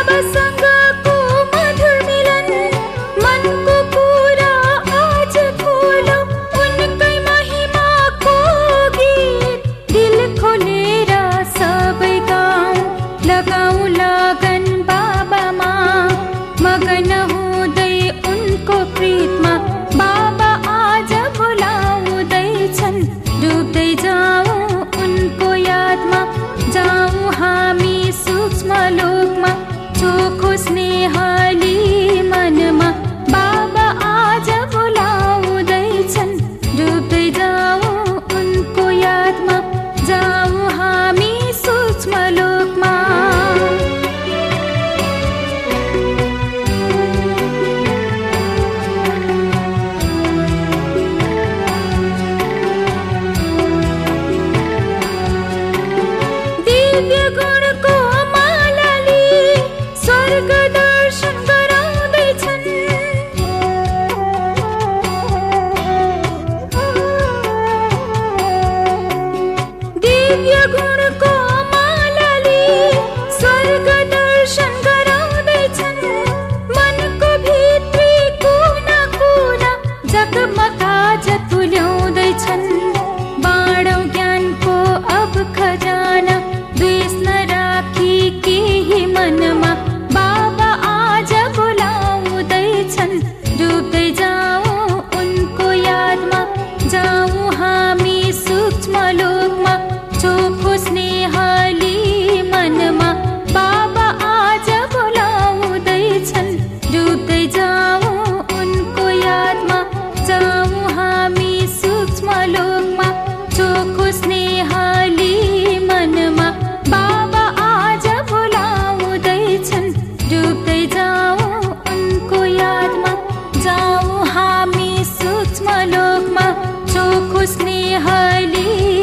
बाबासँगको मधुर मिलन मनको कुरा आज खोलो उनकै महिमाको गीत दिल खोलेर सबै गाउँ लगाऊ लगन बाबामा मगन हुँदै उनको प्रीतमा बाबा आज बोलाउँदैछन् डुब्दै जाऊ उनको यादमा जाऊ हामी सूक्ष्म लोकमा चोखो स्नेहली मनमा बाबा आज बोलाउँदैछन् डुब्दै जाऊ उनको यादमा जाऊ हामी सूक्ष्म लोकमा दिव्य गुणको मालाले स्वर्ग दर्शन गराउँदैछन् दिव्य गुणको मालाले स्वर्ग दर्शन गराउँदैछन् मनको भित्री कुना कुना जगमगाज तुल्याउँदैछन् बाँडौँ ज्ञानको अब खजाना द्वेष नराखी केही मनमा बाबा आज बोलाउँदैछन् डुब्दै जाऊ उनको यादमा जाऊ हामी सूक्ष्म लोकमा चोखो स्नेहली मनमा बाबा आज बोलाउँदैछन् डुब्दै जाऊ उनको यादमा जाऊ हामी सूक्ष्म लोकमा चोखो स्नेहली मनमा बाबा आज बोलाउँदैछन् डुब्दै जाऊ उनको यादमा जाऊ हामी सूक्ष्म लोकमा चोखो स्नेहली